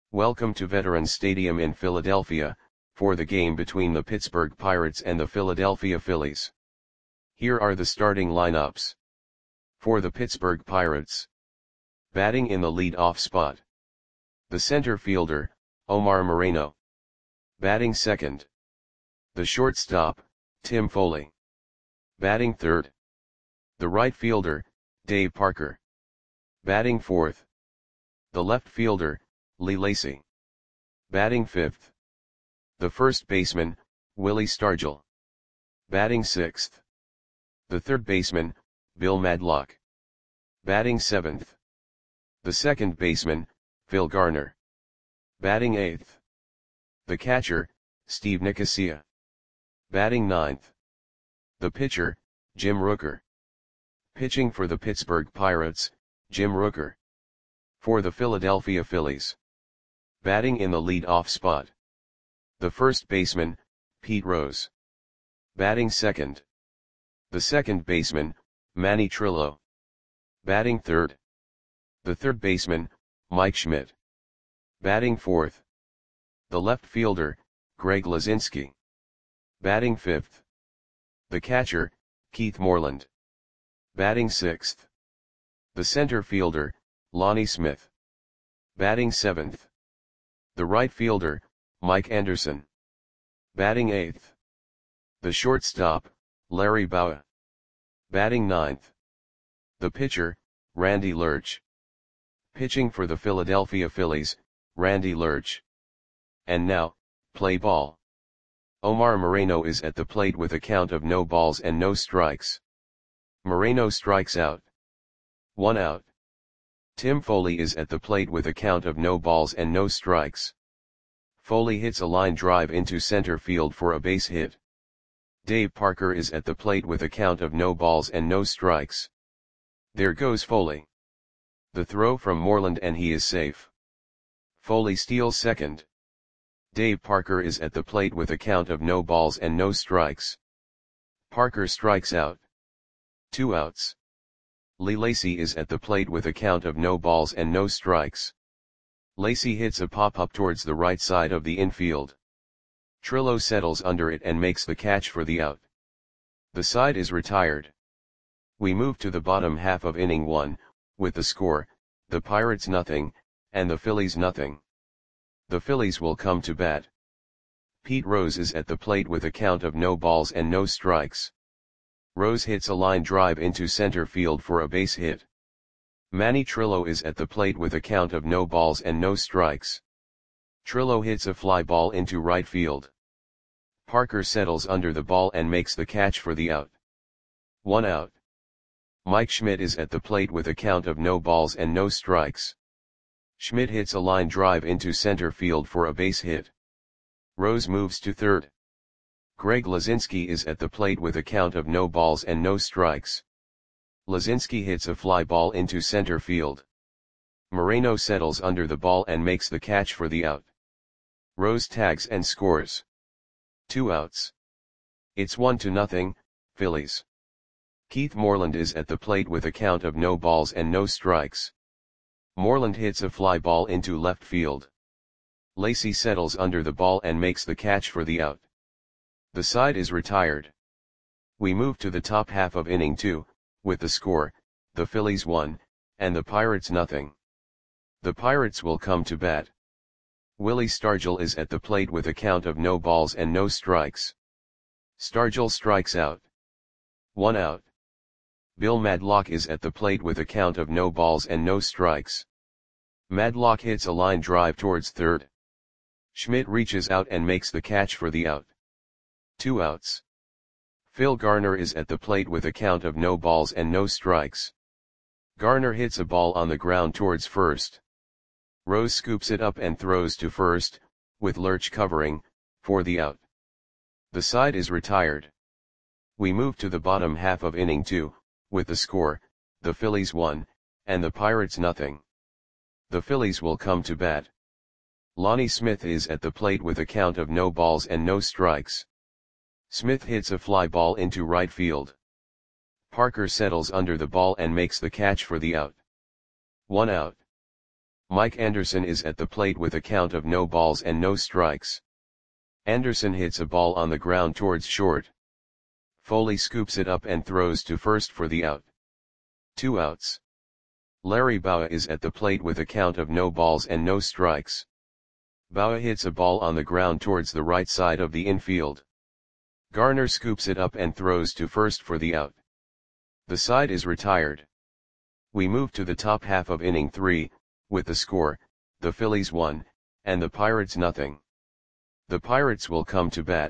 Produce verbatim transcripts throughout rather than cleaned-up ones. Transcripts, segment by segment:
Welcome to Veterans Stadium in Philadelphia, for the game between the Pittsburgh Pirates and the Philadelphia Phillies. Here are the starting lineups. For the Pittsburgh Pirates. Batting in the lead-off spot. The center fielder, Omar Moreno. Batting second. The shortstop, Tim Foley. Batting third. The right fielder, Dave Parker. Batting fourth. The left fielder, Lee Lacy. Batting fifth. The first baseman, Willie Stargell. Batting sixth. The third baseman, Bill Madlock. Batting seventh. The second baseman, Phil Garner. Batting eighth. The catcher, Steve Nicosia. Batting ninth. The pitcher, Jim Rooker. Pitching for the Pittsburgh Pirates, Jim Rooker. For the Philadelphia Phillies. Batting in the lead-off spot. The first baseman, Pete Rose. Batting second. The second baseman, Manny Trillo. Batting third. The third baseman, Mike Schmidt. Batting fourth. The left fielder, Greg Luzinski. Batting fifth. The catcher, Keith Moreland. Batting sixth. The center fielder, Lonnie Smith. Batting seventh. The right fielder, Mike Anderson. Batting eighth. The shortstop, Larry Bowa. Batting ninth. The pitcher, Randy Lerch. Pitching for the Philadelphia Phillies, Randy Lerch. And now, play ball. Omar Moreno is at the plate with a count of no balls and no strikes. Moreno strikes out. One out. Tim Foley is at the plate with a count of no balls and no strikes. Foley hits a line drive into center field for a base hit. Dave Parker is at the plate with a count of no balls and no strikes. There goes Foley. The throw from Moreland and he is safe. Foley steals second. Dave Parker is at the plate with a count of no balls and no strikes. Parker strikes out. Two outs. Lee Lacy is at the plate with a count of no balls and no strikes. Lacy hits a pop-up towards the right side of the infield. Trillo settles under it and makes the catch for the out. The side is retired. We move to the bottom half of inning one, with the score, the Pirates nothing, and the Phillies nothing. The Phillies will come to bat. Pete Rose is at the plate with a count of no balls and no strikes. Rose hits a line drive into center field for a base hit. Manny Trillo is at the plate with a count of no balls and no strikes. Trillo hits a fly ball into right field. Parker settles under the ball and makes the catch for the out. One out. Mike Schmidt is at the plate with a count of no balls and no strikes. Schmidt hits a line drive into center field for a base hit. Rose moves to third. Greg Luzinski is at the plate with a count of no balls and no strikes. Luzinski hits a fly ball into center field. Moreno settles under the ball and makes the catch for the out. Rose tags and scores. Two outs. It's one to nothing, Phillies. Keith Moreland is at the plate with a count of no balls and no strikes. Moreland hits a fly ball into left field. Lacy settles under the ball and makes the catch for the out. The side is retired. We move to the top half of inning two, with the score, the Phillies one, and the Pirates nothing. The Pirates will come to bat. Willie Stargell is at the plate with a count of no balls and no strikes. Stargell strikes out. One out. Bill Madlock is at the plate with a count of no balls and no strikes. Madlock hits a line drive towards third. Schmidt reaches out and makes the catch for the out. Two outs. Phil Garner is at the plate with a count of no balls and no strikes. Garner hits a ball on the ground towards first. Rose scoops it up and throws to first, with Lerch covering, for the out. The side is retired. We move to the bottom half of inning two, with the score, the Phillies one, and the Pirates nothing. The Phillies will come to bat. Lonnie Smith is at the plate with a count of no balls and no strikes. Smith hits a fly ball into right field. Parker settles under the ball and makes the catch for the out. One out. Mike Anderson is at the plate with a count of no balls and no strikes. Anderson hits a ball on the ground towards short. Foley scoops it up and throws to first for the out. Two outs. Larry Bowa is at the plate with a count of no balls and no strikes. Bowa hits a ball on the ground towards the right side of the infield. Garner scoops it up and throws to first for the out. The side is retired. We move to the top half of inning three, with the score, the Phillies one, and the Pirates nothing. The Pirates will come to bat.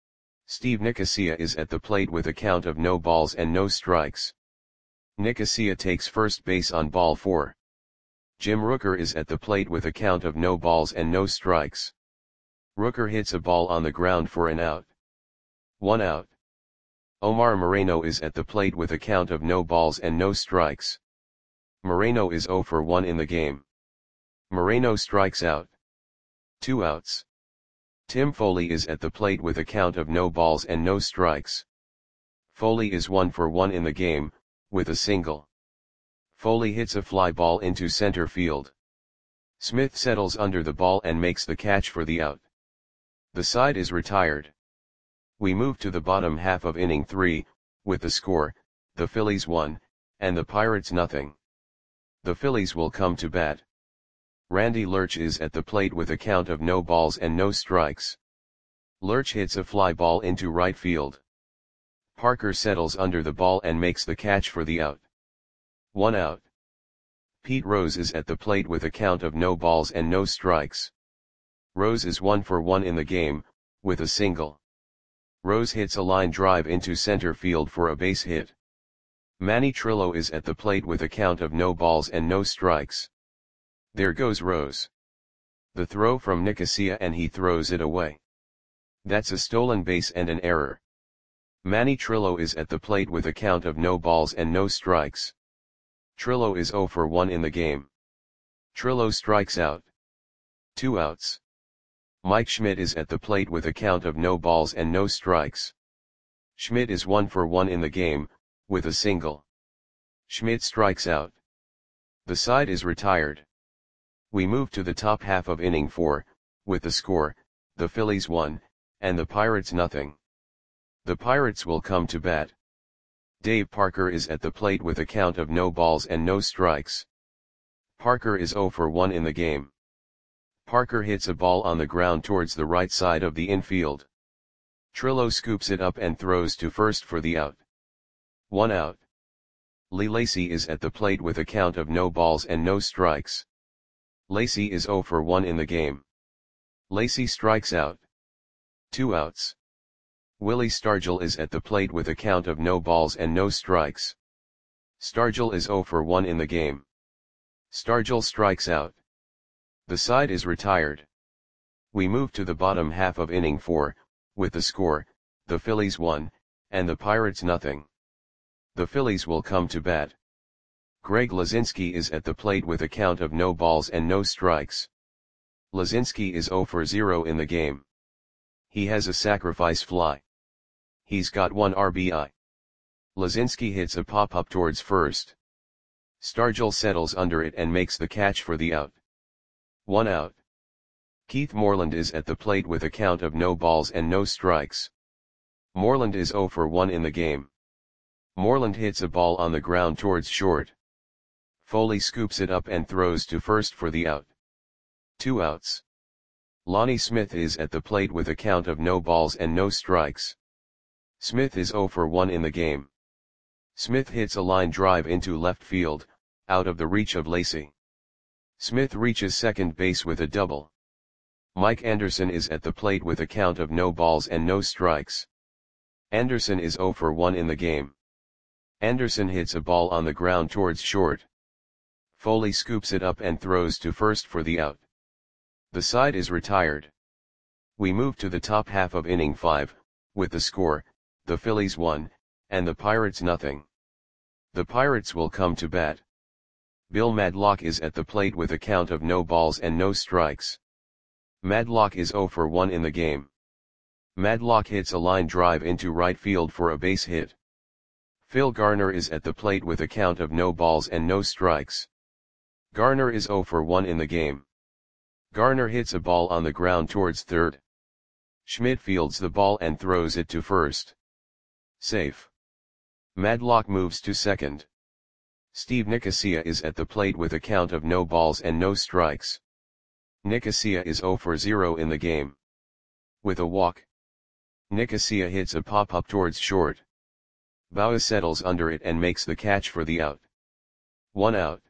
Steve Nicosia is at the plate with a count of no balls and no strikes. Nicosia takes first base on ball four. Jim Rooker is at the plate with a count of no balls and no strikes. Rooker hits a ball on the ground for an out. One out. Omar Moreno is at the plate with a count of no balls and no strikes. Moreno is zero for one in the game. Moreno strikes out. Two outs. Tim Foley is at the plate with a count of no balls and no strikes. Foley is one for one in the game, with a single. Foley hits a fly ball into center field. Smith settles under the ball and makes the catch for the out. The side is retired. We move to the bottom half of inning three, with the score, the Phillies one, and the Pirates nothing. The Phillies will come to bat. Randy Lurch is at the plate with a count of no balls and no strikes. Lurch hits a fly ball into right field. Parker settles under the ball and makes the catch for the out. One out. Pete Rose is at the plate with a count of no balls and no strikes. Rose is one for one in the game, with a single. Rose hits a line drive into center field for a base hit. Manny Trillo is at the plate with a count of no balls and no strikes. There goes Rose. The throw from Nicosia and he throws it away. That's a stolen base and an error. Manny Trillo is at the plate with a count of no balls and no strikes. Trillo is zero for one in the game. Trillo strikes out. Two outs. Mike Schmidt is at the plate with a count of no balls and no strikes. Schmidt is one for one in the game, with a single. Schmidt strikes out. The side is retired. We move to the top half of inning four, with the score, the Phillies one, and the Pirates nothing. The Pirates will come to bat. Dave Parker is at the plate with a count of no balls and no strikes. Parker is zero for one in the game. Parker hits a ball on the ground towards the right side of the infield. Trillo scoops it up and throws to first for the out. One out. Lee Lacy is at the plate with a count of no balls and no strikes. Lacy is zero for one in the game. Lacy strikes out. Two outs. Willie Stargell is at the plate with a count of no balls and no strikes. Stargell is zero for one in the game. Stargell strikes out. The side is retired. We move to the bottom half of inning four, with the score, the Phillies one, and the Pirates nothing. The Phillies will come to bat. Greg Lazinski is at the plate with a count of no balls and no strikes. Lazinski is zero for zero in the game. He has a sacrifice fly. He's got one R B I. Lazinski hits a pop-up towards first. Stargell settles under it and makes the catch for the out. One out. Keith Moreland is at the plate with a count of no balls and no strikes. Moreland is zero for one in the game. Moreland hits a ball on the ground towards short. Foley scoops it up and throws to first for the out. Two outs. Lonnie Smith is at the plate with a count of no balls and no strikes. Smith is zero for one in the game. Smith hits a line drive into left field, out of the reach of Lacy. Smith reaches second base with a double. Mike Anderson is at the plate with a count of no balls and no strikes. Anderson is zero for one in the game. Anderson hits a ball on the ground towards short. Foley scoops it up and throws to first for the out. The side is retired. We move to the top half of inning five, with the score, the Phillies one, and the Pirates nothing. The Pirates will come to bat. Bill Madlock is at the plate with a count of no balls and no strikes. Madlock is zero for one in the game. Madlock hits a line drive into right field for a base hit. Phil Garner is at the plate with a count of no balls and no strikes. Garner is zero for one in the game. Garner hits a ball on the ground towards third. Schmidt fields the ball and throws it to first. Safe. Madlock moves to second. Steve Nicosia is at the plate with a count of no balls and no strikes. Nicosia is zero for zero in the game. With a walk, Nicosia hits a pop-up towards short. Bauer settles under it and makes the catch for the out. One out.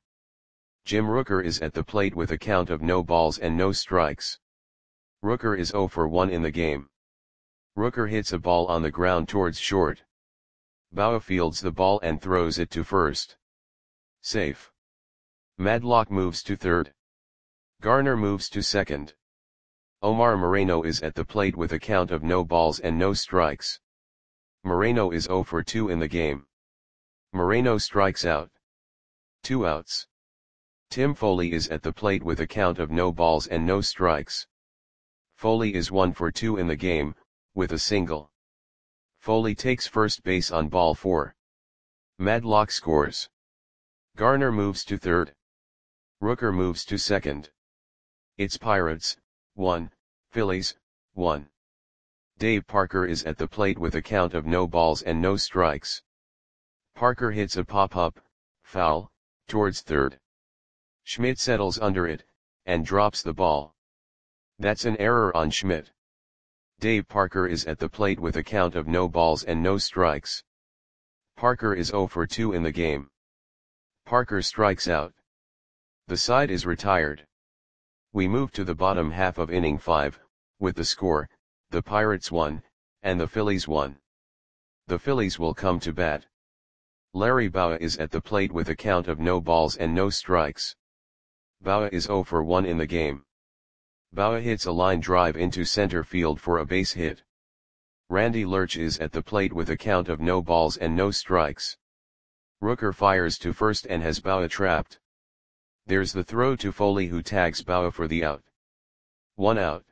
Jim Rooker is at the plate with a count of no balls and no strikes. Rooker is zero for one in the game. Rooker hits a ball on the ground towards short. Bauer fields the ball and throws it to first. Safe. Madlock moves to third. Garner moves to second. Omar Moreno is at the plate with a count of no balls and no strikes. Moreno is zero for two in the game. Moreno strikes out. Two outs. Tim Foley is at the plate with a count of no balls and no strikes. Foley is one for two in the game, with a single. Foley takes first base on ball four. Madlock scores. Garner moves to third. Rooker moves to second. It's Pirates, one, Phillies, one. Dave Parker is at the plate with a count of no balls and no strikes. Parker hits a pop-up, foul, towards third. Schmidt settles under it, and drops the ball. That's an error on Schmidt. Dave Parker is at the plate with a count of no balls and no strikes. Parker is zero for two in the game. Parker strikes out. The side is retired. We move to the bottom half of inning five, with the score, the Pirates won, and the Phillies won. The Phillies will come to bat. Larry Bowa is at the plate with a count of no balls and no strikes. Bowa is zero for one in the game. Bowa hits a line drive into center field for a base hit. Randy Lurch is at the plate with a count of no balls and no strikes. Rooker fires to first and has Bowa trapped. There's the throw to Foley, who tags Bowa for the out. One out.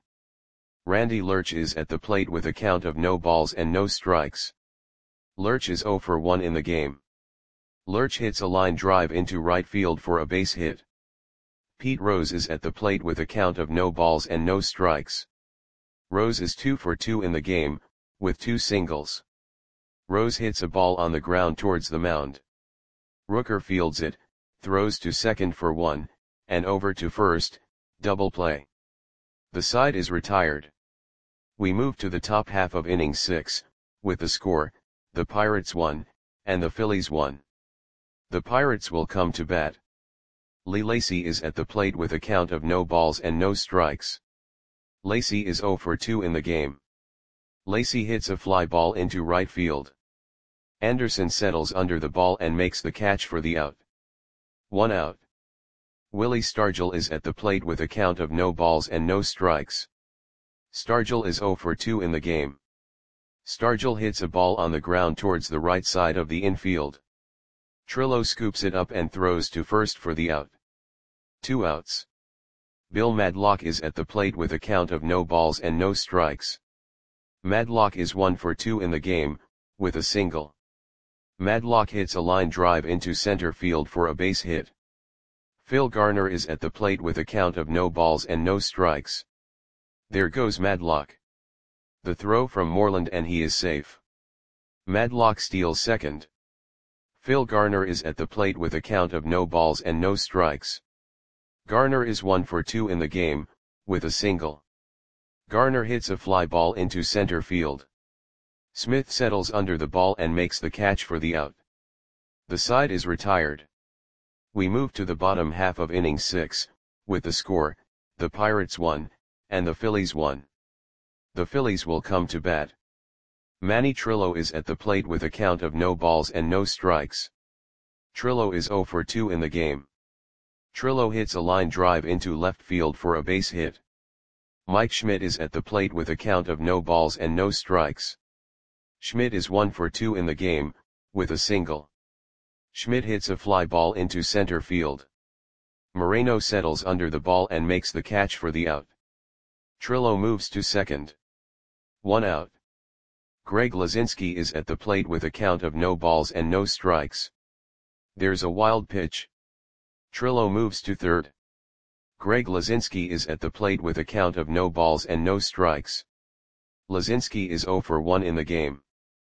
Randy Lurch is at the plate with a count of no balls and no strikes. Lurch is zero for one in the game. Lurch hits a line drive into right field for a base hit. Pete Rose is at the plate with a count of no balls and no strikes. Rose is two for two in the game, with two singles. Rose hits a ball on the ground towards the mound. Rooker fields it, throws to second for one, and over to first, double play. The side is retired. We move to the top half of inning six, with the score, the Pirates won, and the Phillies won. The Pirates will come to bat. Lee Lacy is at the plate with a count of no balls and no strikes. Lacy is zero for two in the game. Lacy hits a fly ball into right field. Anderson settles under the ball and makes the catch for the out. One out. Willie Stargell is at the plate with a count of no balls and no strikes. Stargell is zero for two in the game. Stargell hits a ball on the ground towards the right side of the infield. Trillo scoops it up and throws to first for the out. Two outs. Bill Madlock is at the plate with a count of no balls and no strikes. Madlock is one for two in the game, with a single. Madlock hits a line drive into center field for a base hit. Phil Garner is at the plate with a count of no balls and no strikes. There goes Madlock. The throw from Moreland and he is safe. Madlock steals second. Phil Garner is at the plate with a count of no balls and no strikes. Garner is one for two in the game, with a single. Garner hits a fly ball into center field. Smith settles under the ball and makes the catch for the out. The side is retired. We move to the bottom half of inning six, with the score, the Pirates won, and the Phillies won. The Phillies will come to bat. Manny Trillo is at the plate with a count of no balls and no strikes. Trillo is zero for two in the game. Trillo hits a line drive into left field for a base hit. Mike Schmidt is at the plate with a count of no balls and no strikes. Schmidt is one for two in the game, with a single. Schmidt hits a fly ball into center field. Moreno settles under the ball and makes the catch for the out. Trillo moves to second. One out. Greg Lazinski is at the plate with a count of no balls and no strikes. There's a wild pitch. Trillo moves to third. Greg Lazinski is at the plate with a count of no balls and no strikes. Lazinski is zero for one in the game.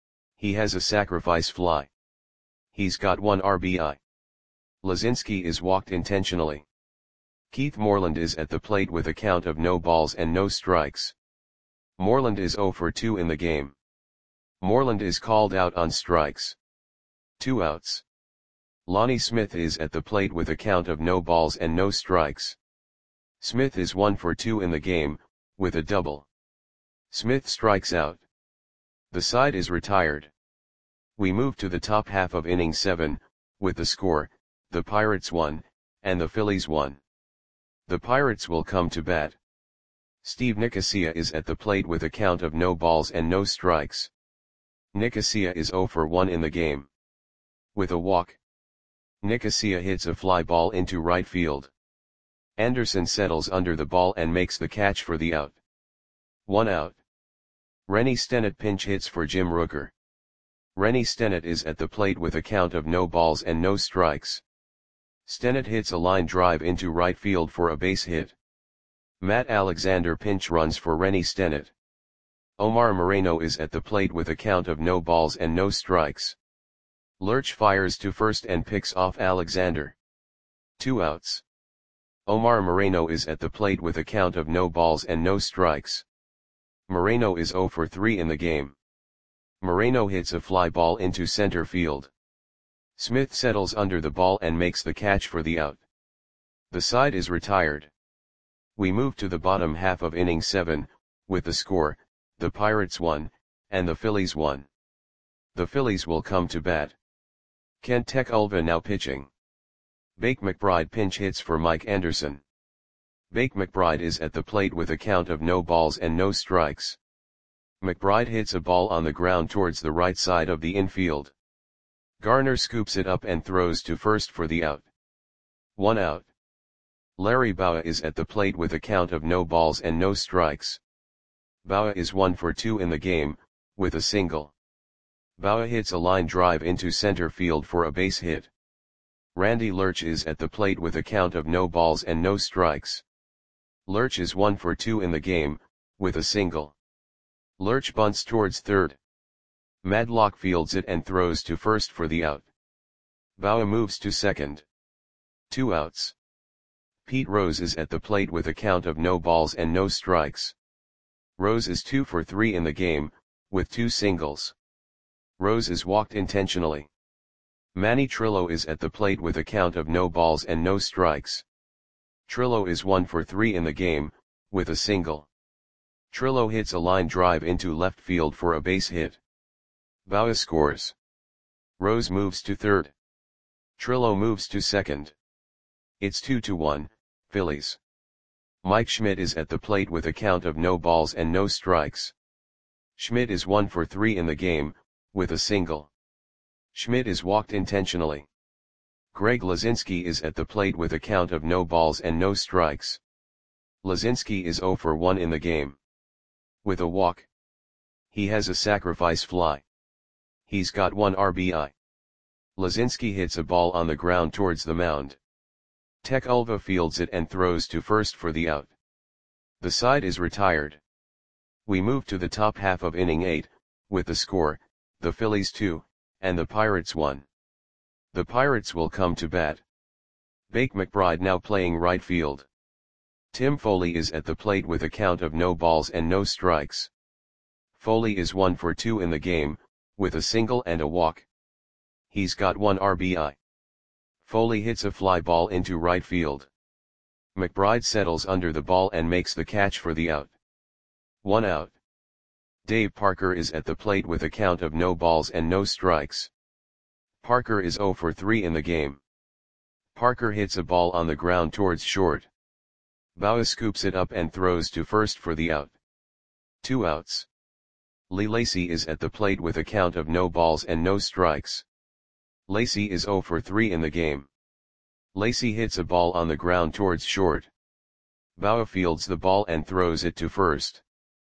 He has a sacrifice fly. He's got one R B I. Lazinski is walked intentionally. Keith Moreland is at the plate with a count of no balls and no strikes. Moreland is zero for two in the game. Moreland is called out on strikes. Two outs. Lonnie Smith is at the plate with a count of no balls and no strikes. Smith is one for two in the game, with a double. Smith strikes out. The side is retired. We move to the top half of inning seven, with the score, the Pirates one, and the Phillies one. The Pirates will come to bat. Steve Nicosia is at the plate with a count of no balls and no strikes. Nicosia is zero for one in the game. With a walk, Nicosia hits a fly ball into right field. Anderson settles under the ball and makes the catch for the out. One out. Rennie Stennett pinch hits for Jim Rooker. Rennie Stennett is at the plate with a count of no balls and no strikes. Stennett hits a line drive into right field for a base hit. Matt Alexander pinch runs for Rennie Stennett. Omar Moreno is at the plate with a count of no balls and no strikes. Lurch fires to first and picks off Alexander. Two outs. Omar Moreno is at the plate with a count of no balls and no strikes. Moreno is zero for three in the game. Moreno hits a fly ball into center field. Smith settles under the ball and makes the catch for the out. The side is retired. We move to the bottom half of inning seven, with the score, the Pirates one, and the Phillies one. The Phillies will come to bat. Kent Tekulve now pitching. Bake McBride pinch hits for Mike Anderson. Bake McBride is at the plate with a count of no balls and no strikes. McBride hits a ball on the ground towards the right side of the infield. Garner scoops it up and throws to first for the out. One out. Larry Bowa is at the plate with a count of no balls and no strikes. Bowa is one for two in the game, with a single. Bowa hits a line drive into center field for a base hit. Randy Lurch is at the plate with a count of no balls and no strikes. Lurch is one for two in the game, with a single. Lurch bunts towards third. Madlock fields it and throws to first for the out. Bowa moves to second. Two outs. Pete Rose is at the plate with a count of no balls and no strikes. Rose is two for three in the game, with two singles. Rose is walked intentionally. Manny Trillo is at the plate with a count of no balls and no strikes. Trillo is one for three in the game, with a single. Trillo hits a line drive into left field for a base hit. Bowa scores. Rose moves to third. Trillo moves to second. It's two to one, Phillies. Mike Schmidt is at the plate with a count of no balls and no strikes. Schmidt is one for three in the game, with a single. Schmidt is walked intentionally. Greg Lazinski is at the plate with a count of no balls and no strikes. Lazinski is zero for one in the game. With a walk. He has a sacrifice fly. He's got one R B I. Lazinski hits a ball on the ground towards the mound. Tekulve fields it and throws to first for the out. The side is retired. We move to the top half of inning eight, with the score, the Phillies two, and the Pirates one. The Pirates will come to bat. Bake McBride now playing right field. Tim Foley is at the plate with a count of no balls and no strikes. Foley is one for two in the game, with a single and a walk. He's got one R B I. Foley hits a fly ball into right field. McBride settles under the ball and makes the catch for the out. One out. Dave Parker is at the plate with a count of no balls and no strikes. Parker is zero for three in the game. Parker hits a ball on the ground towards short. Bowa scoops it up and throws to first for the out. Two outs. Lee Lacy is at the plate with a count of no balls and no strikes. Lacy is zero for three in the game. Lacy hits a ball on the ground towards short. Bowa fields the ball and throws it to first.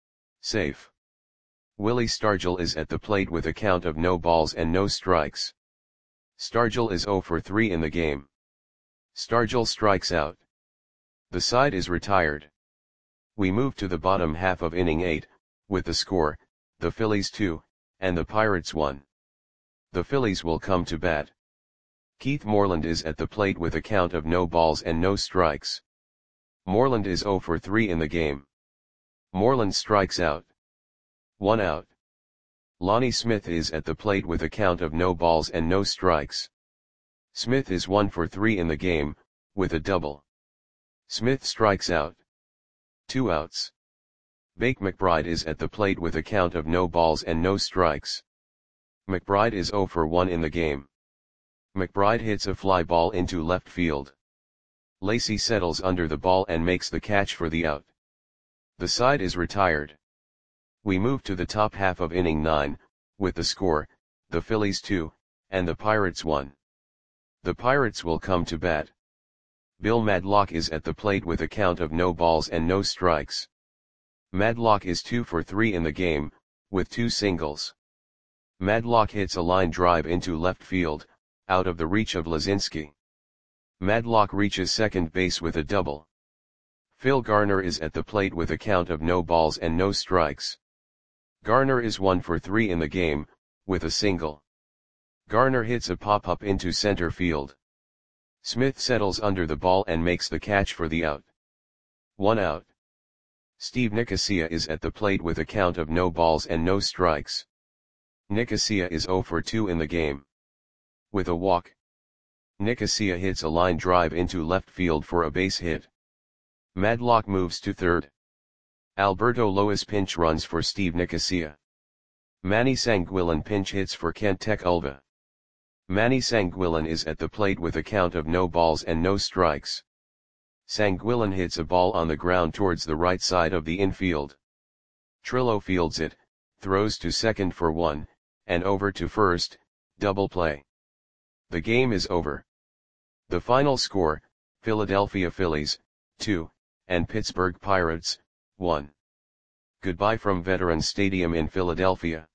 Safe. Willie Stargell is at the plate with a count of no balls and no strikes. Stargell is zero for three in the game. Stargell strikes out. The side is retired. We move to the bottom half of inning eight, with the score, the Phillies two, and the Pirates one. The Phillies will come to bat. Keith Moreland is at the plate with a count of no balls and no strikes. Moreland is oh for three in the game. Moreland strikes out. One out. Lonnie Smith is at the plate with a count of no balls and no strikes. Smith is one for three in the game, with a double. Smith strikes out. Two outs. Bake McBride is at the plate with a count of no balls and no strikes. McBride is oh for one in the game. McBride hits a fly ball into left field. Lacy settles under the ball and makes the catch for the out. The side is retired. We move to the top half of inning nine, with the score, the Phillies two, and the Pirates one. The Pirates will come to bat. Bill Madlock is at the plate with a count of no balls and no strikes. Madlock is two for three in the game, with two singles. Madlock hits a line drive into left field, out of the reach of Lazinski. Madlock reaches second base with a double. Phil Garner is at the plate with a count of no balls and no strikes. Garner is one for three in the game, with a single. Garner hits a pop-up into center field. Smith settles under the ball and makes the catch for the out. One out. Steve Nicosia is at the plate with a count of no balls and no strikes. Nicosia is oh for two in the game. With a walk. Nicosia hits a line drive into left field for a base hit. Madlock moves to third. Alberto Lois pinch runs for Steve Nicosia. Manny Sanguillen pinch hits for Kent Tech-Ulva. Manny Sanguillen is at the plate with a count of no balls and no strikes. Sanguillen hits a ball on the ground towards the right side of the infield. Trillo fields it, throws to second for one, and over to first, double play. The game is over. The final score, Philadelphia Phillies, two, and Pittsburgh Pirates, one. Goodbye from Veterans Stadium in Philadelphia.